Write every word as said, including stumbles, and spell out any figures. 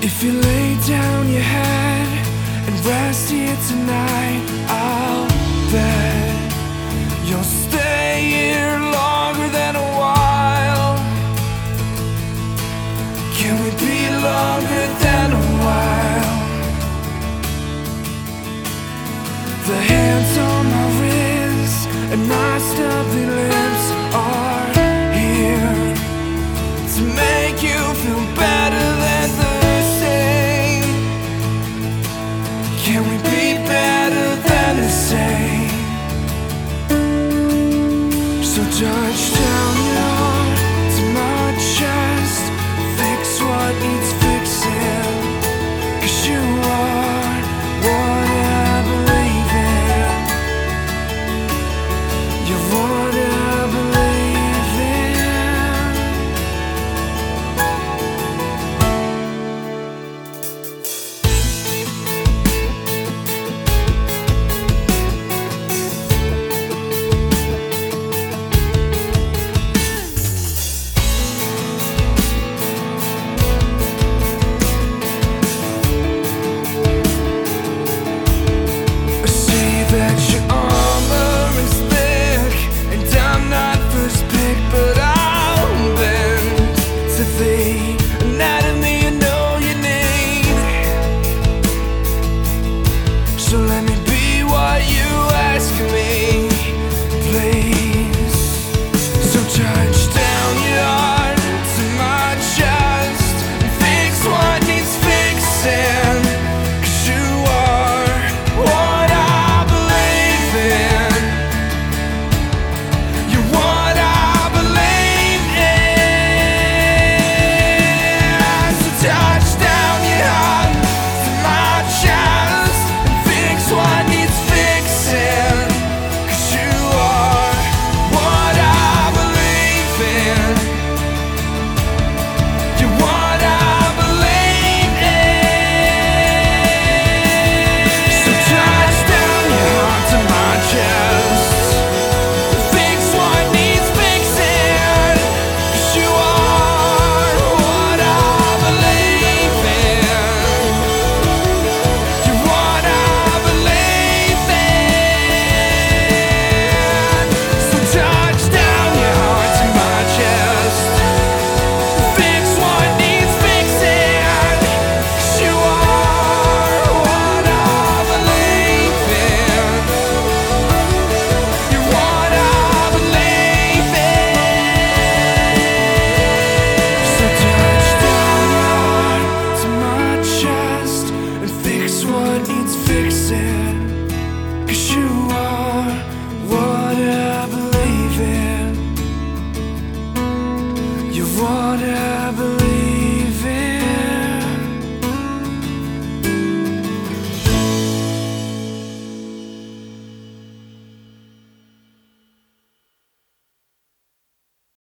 If you lay down your head and rest here tonight, I'll bet you'll stay here longer than a while. Can we be longer than a while? The hands on my wrists and my stubbly lips are here to make you feel better than the same. Can we be better than the same? So touch down your heart to my chest, fix what needs fixing, 'cause you are what I believe in. You're what I believe in. That your armor is thick and I'm not first pick, but I'll bend to the anatomy I know you need. So let me be what you ask me, please. So touch down your heart to my chest and fix what needs fixing, 'cause you are what I what needs fixing.